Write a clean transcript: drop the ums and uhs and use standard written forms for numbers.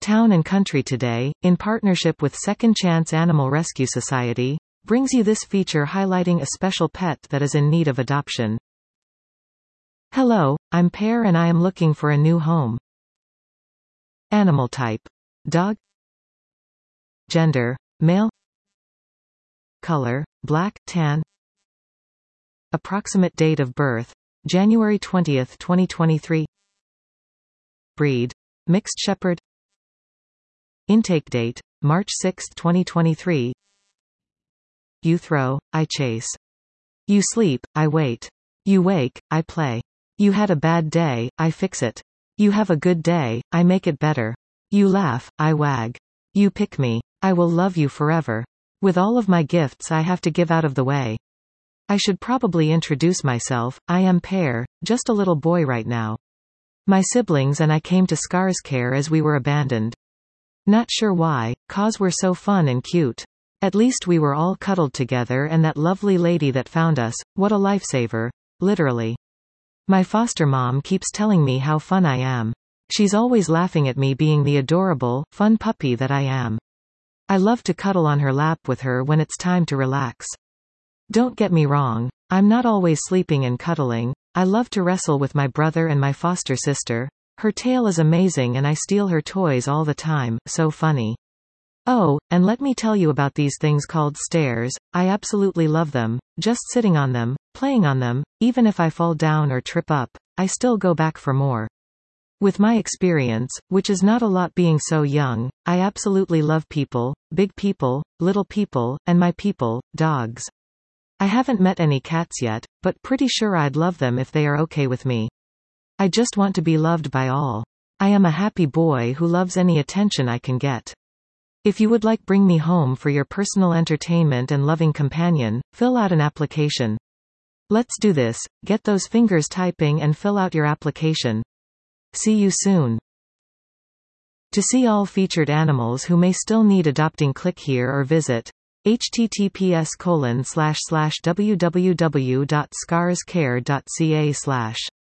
Town and Country Today, in partnership with Second Chance Animal Rescue Society, brings you this feature highlighting a special pet that is in need of adoption. Hello, I'm Pear and I am looking for a new home. Animal type: dog. Gender: male. Color: black, tan. Approximate date of birth: January 20, 2023. Breed: mixed shepherd. Intake date: March 6, 2023. You throw, I chase. You sleep, I wait. You wake, I play. You had a bad day, I fix it. You have a good day, I make it better. You laugh, I wag. You pick me, I will love you forever. With all of my gifts I have to give out of the way. I should probably introduce myself. I am Pear, just a little boy right now. My siblings and I came to Scars Care as we were abandoned. Not sure why, 'cause we're so fun and cute. At least we were all cuddled together, and that lovely lady that found us, what a lifesaver. Literally. My foster mom keeps telling me how fun I am. She's always laughing at me being the adorable, fun puppy that I am. I love to cuddle on her lap with her when it's time to relax. Don't get me wrong, I'm not always sleeping and cuddling. I love to wrestle with my brother and my foster sister. Her tail is amazing and I steal her toys all the time, so funny. Oh, and let me tell you about these things called stairs. I absolutely love them. Just sitting on them, playing on them, even if I fall down or trip up, I still go back for more. With my experience, which is not a lot being so young, I absolutely love people, big people, little people, and my people, dogs. I haven't met any cats yet, but pretty sure I'd love them if they are okay with me. I just want to be loved by all. I am a happy boy who loves any attention I can get. If you would like bring me home for your personal entertainment and loving companion, fill out an application. Let's do this, get those fingers typing and fill out your application. See you soon. To see all featured animals who may still need adopting, click here or visit https://www.scarscare.ca/